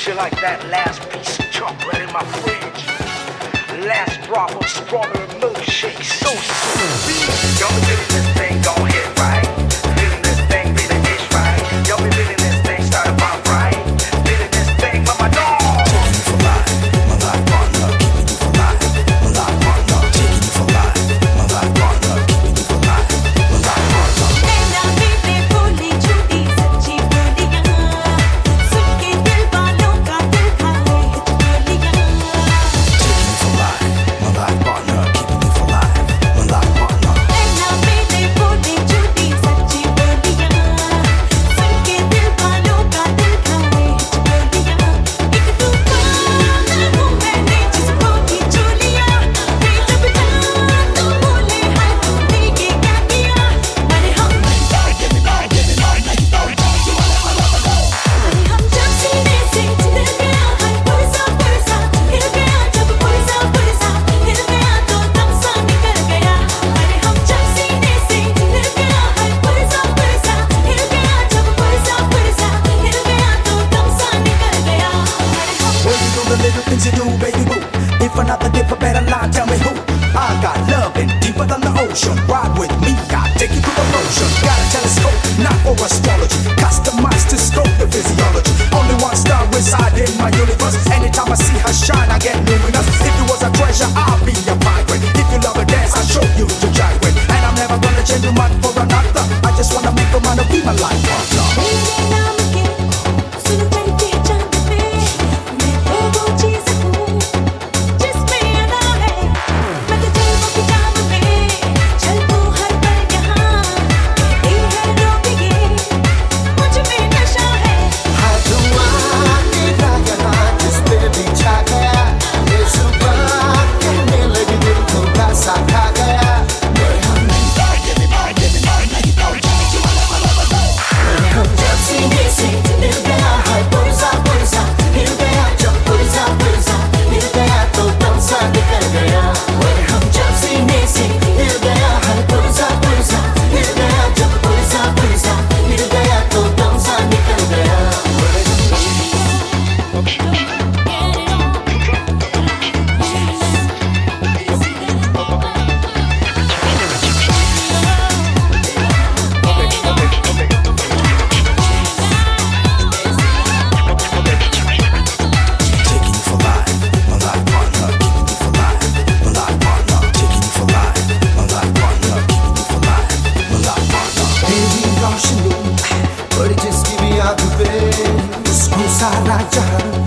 you like that last piece of chocolate in my fridge. Last drop of strawberry milkshake, so sweet. Y'all be feeling this thing, gon' hit right. Feeling this thing, be the ish right. Y'all be feeling this thing, start to pop right. Feeling this thing, mama dog. Taking you for life, my life partner, keeping you for life. My life partner, taking you for life. My life partner, keeping you for life. My life partner. नैना में बोली झूठी सच्ची बोलियां, सुन के दिल वालों का दिल खाए हिचकोलियां। Taking you for life, my life partner, keeping you for life. My life partner. नैना में बोली झूठी सच्ची बोलियां, सुन के दिल वालों का दिल खाए हिचकोलियां। एक तूफान हूँ मैंने जिसको भी छू लिया, बेजब जान तो बोले हाय तूने ये क्या किया। अरे हम जब सीने से चिढ़ गया है पुरसा पुरसा, हिल गया जब पुरसा पुरसा, हिल गया तो दम सा निकल गया। अरे हम जब सीने से चिढ़ गया है पुरसा पुरसा, हिल गया जब पुरसा पुरसा, हिल गया तो दम सा निकल गया। अरे हम When you do the little things you do, baby boo. If another give a better line, tell me who. I got loving deeper than the ocean. Ride with me, I'll take you through the motion. Got a telescope, not for astrology. Customized to scope the physiology. Only one star reside in my universe. Anytime I see her shine, I get luminous. If you was a treasure, I'll be a pirate. If you love a dance, I'll show you to gyrate. And I'm never gonna change your mind for another. I just wanna make a man to be my life partner. मेरे नाम के सुन करके चांद पे मैं तो वो चीज़ हूँ जिसमें अदा है। मैं तो जलवों की जाम में चलूँ हर पल यहाँ, कहती है रोकेंगे मुझ में नशा है। हर धुआं तेरा यहाँ जिस पे भी छा गया, ये जुबां कहने लगी दिल थोड़ा सा खा गया। हम जब सीने से मिल गया है पुरसा पुरसा, हिल गया जब पुरसा पुरसा, हिल गया तो दम सा निकल गया। हम जब सीने से मिल गया है पुरसा पुरसा, हिल गया जब पुरसा पुरसा, हिल गया तो दम सा निकल गया। Taking you for life, my life partner, keeping you for life. My life partner, taking you for life. My life partner, keeping you for life. My life partner. तेरी रोशनी बड़ी जिसकी भी आंख पे उसको सारा जहां